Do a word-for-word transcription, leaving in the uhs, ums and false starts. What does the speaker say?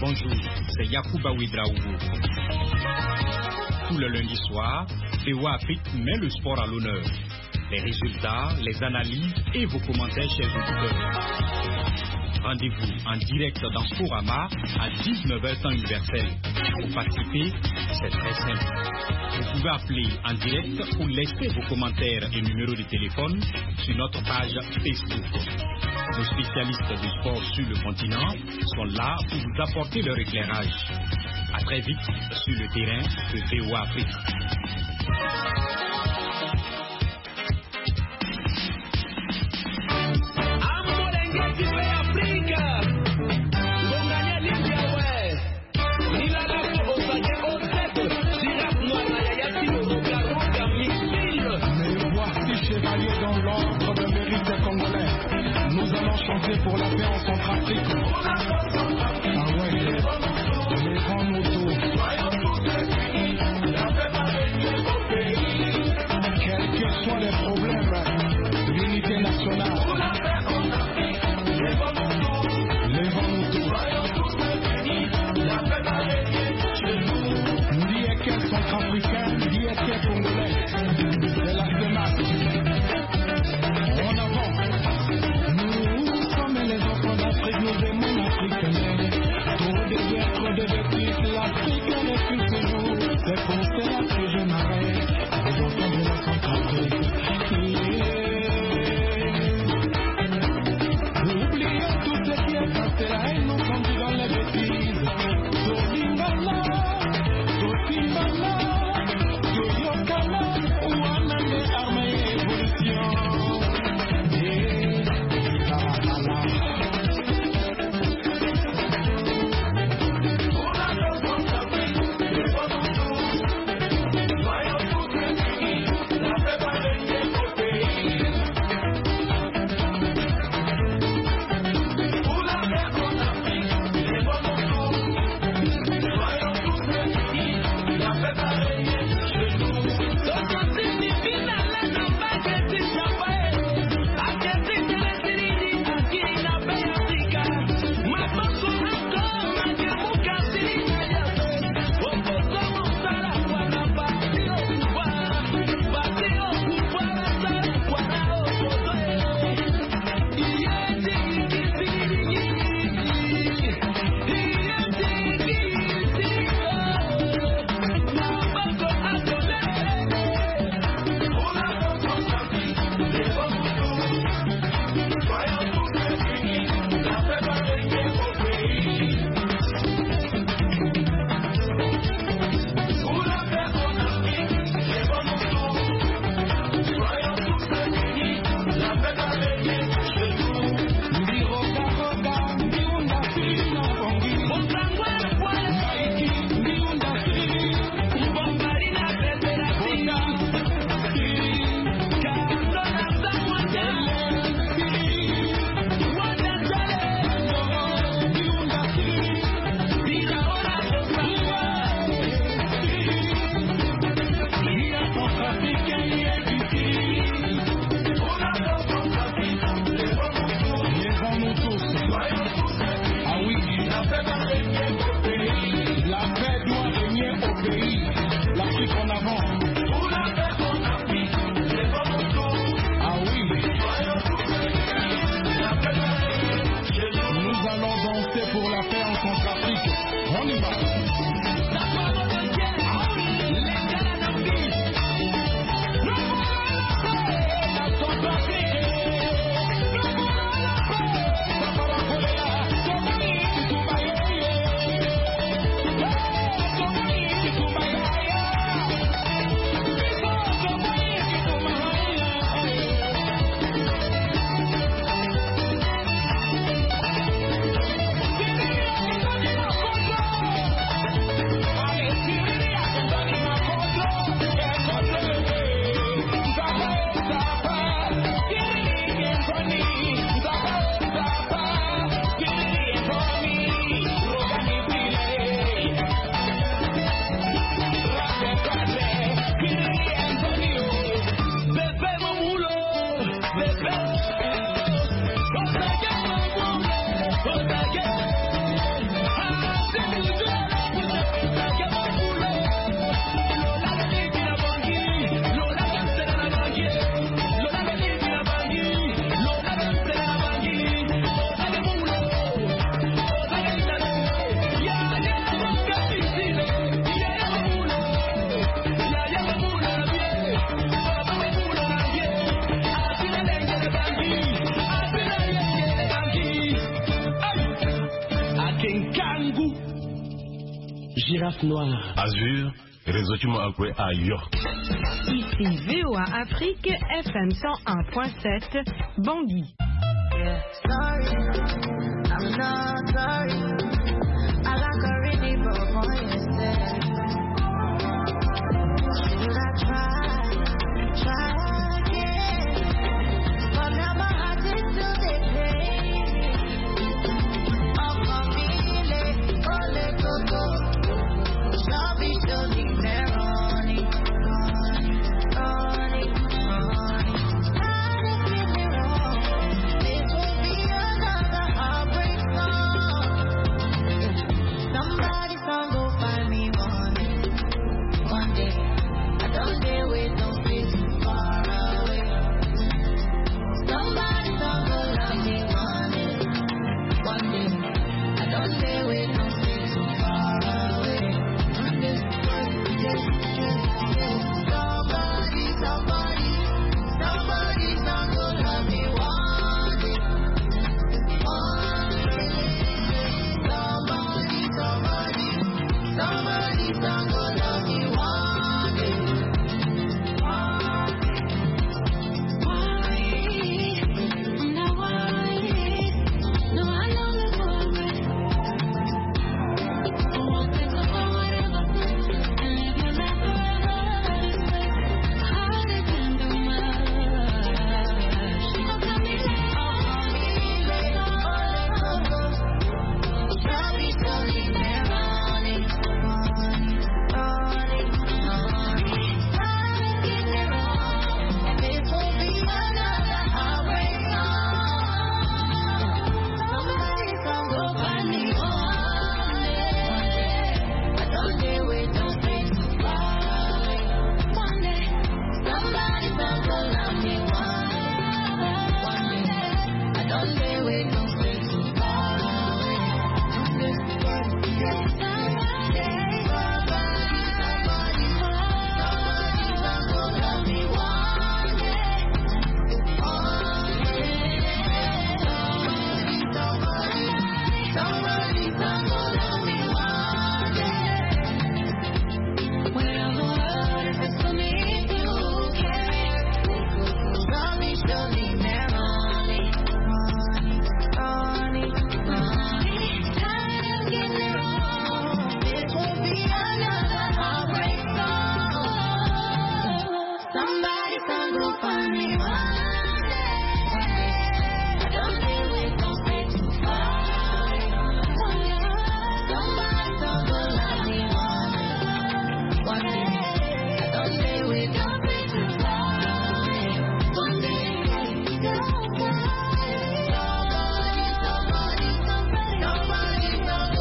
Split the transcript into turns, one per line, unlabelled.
Bonjour, c'est Yacouba Ouedraogo. Tout le lundi soir, V O A Afrique met le sport à l'honneur. Les résultats, les analyses et vos commentaires, chers auditeurs. Rendez-vous en direct dans Sporama à dix-neuf heures temps universel. Pour participer, c'est très simple. Vous pouvez appeler en direct ou laisser vos commentaires et numéros de téléphone sur notre page Facebook. Nos spécialistes du sport sur le continent sont là pour vous apporter leur éclairage. A très vite sur le terrain de V O A Afrique.
Dans l'ordre de mérite congolais, nous allons chanter pour la paix en Centrafrique. Ah ouais, les grands motos. Quels que soient les problèmes, l'unité nationale. Les grands motos. Ni qu'un Centrafricain, ni qu'un Congolais. C'est la démarche. En avant, nous sommes les enfants d'Afrique, nous aimons l'Afrique. Trop de guerres, trop de bêtises, l'Afrique refuse toujours. C'est pour cela que je m'arrête, les enfants de la Centrafrique. Oublions tout ce qui est passé, la haine nous conduit dans les bêtises. Tobingala, Tobingala, Toyokala, Ouanane, armée et évolution. Kangou. Girafe noire.
Azur, réseau qui m'a appelé à York.
Ici V O A Afrique, F M cent un point sept, Bangui.
Yeah, sorry, I'm not sorry.